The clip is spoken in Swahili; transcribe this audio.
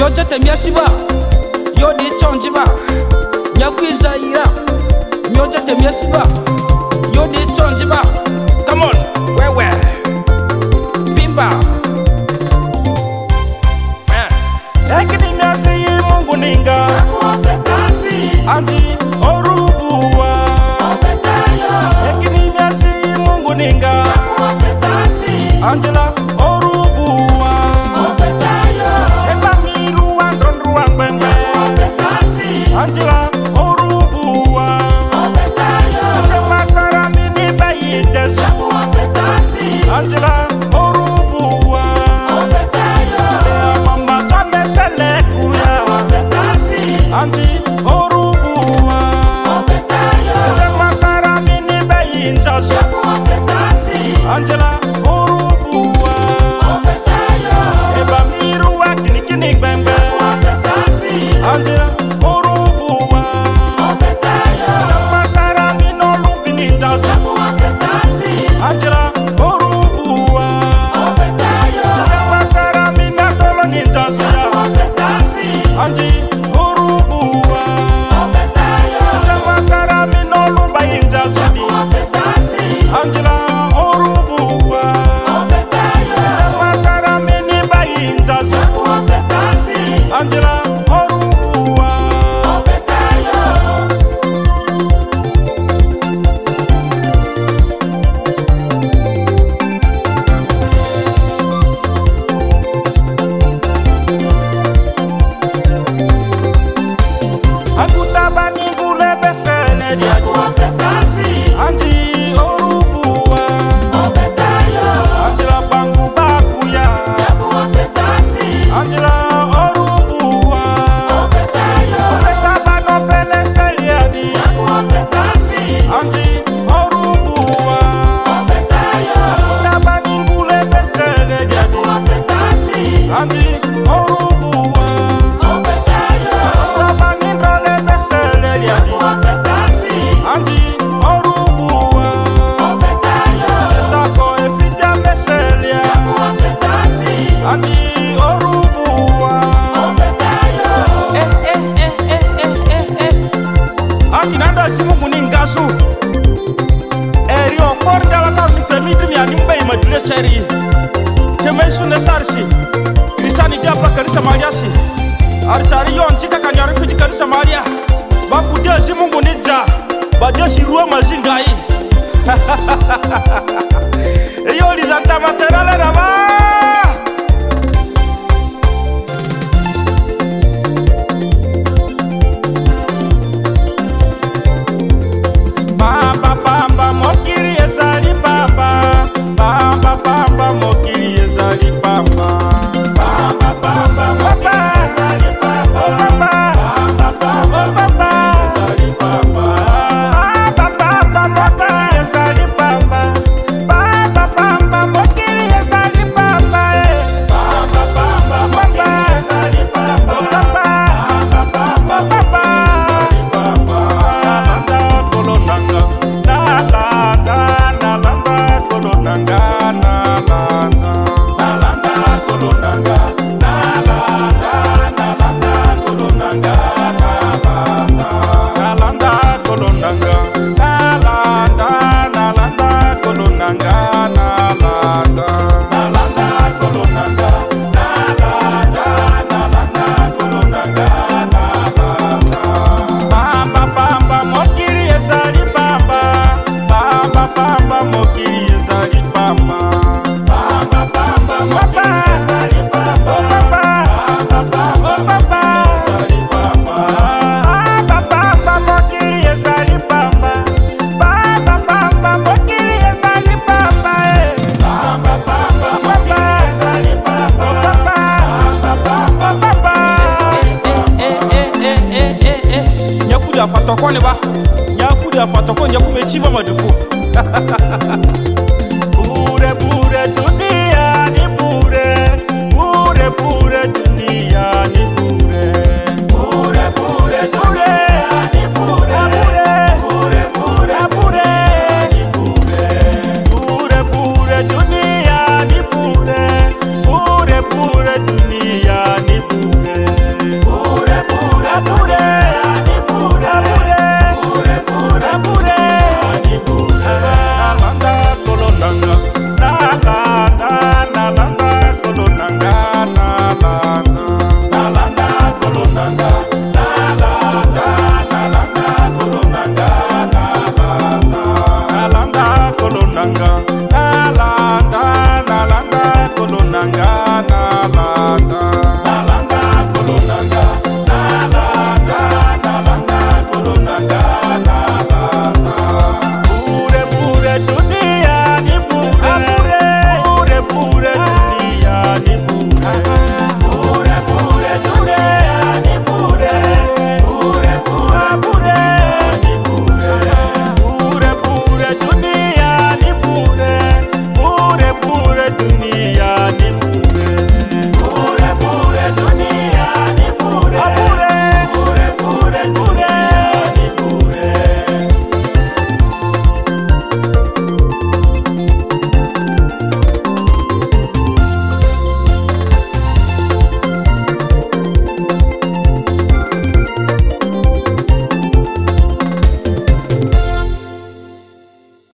Myote miasiba Yodi chonjiba Nyakwiza ira Myote miasiba Yodi chonjiba. Come on, wewe Bimba Ekini miasi Mungu ninga Anji orubuwa Ekini miasi Mungu ninga Angela orubuwa Eba miru andondru ambembe Angela orubuwa Eba karamini bayides Angela orubuwa Ea mama kame selekuya Anji orubuwa Eba karamini bayinjas Angela orubuwa Eba miru wa kini gbembe Angela orubuwa Eba karamini olubini jas Angela orubuwa Eba karamini atoloni jas Anji orubuwa Eba karamini olubayin jas Angela orubuwa Eba karamini bayin jas Angela orubuwa Akutabani gule besele dia Anji orubuwa Angela bangu bakuya Angela orubuwa Akutabano pele seliadi Anji orubuwa Akutabani gule besele dia Anji orubuwa Akutabani drole besele dia Anji orubuwa Tako efita beselia Anji orubuwa Akinanda simungu ningasu Eri okorda waka mitlemidri mi animbe imadule cheri Kemesu nesarsi Krisani diapa kanisa mariasi Arsari yon chika kanyari fiti kanisa maria Bakudia simungu nija Badia shirua mazingai Eyo lizanta materale raba Bamba bamba mokiri ezali bamba Bamba bamba mokiri ezali bamba Bamba bamba mokiri ezali bamba Bamba bamba bamba ezali bamba Bamba bamba mokiri ezali bamba Bamba bamba mokiri ezali bamba Bamba bamba mokiri ezali bamba Bamba bamba bamba Nalanda kolonanga Nalanda nalanda kolonanga Nalanda nalanda kolonanga Nalanda nalanda kolonanga Nalanda kolonanga Nalanda nalanda kolonanga Nalanda nalanda kolonanga Nalanda nalanda kolonanga Bamba bamba mokiri ezali bamba Bamba bamba mokiri ezali bamba Bamba bamba mokiri ezali bamba Bamba bamba ezali bamba Bamba bamba mokiri ezali bamba Bamba bamba mokiri ezali bamba Bamba bamba mokiri ezali bamba Bamba bamba Nyakudi apatoko ne ba Nyakudi apatoko nyaku mechiva madufu Bure bure dunia ni bure Bure bure dunia ni bure Bure bure dunia ni bure Bure bure bure ni bure Bure bure dunia ni bure Bure bure dunia ni bure malanga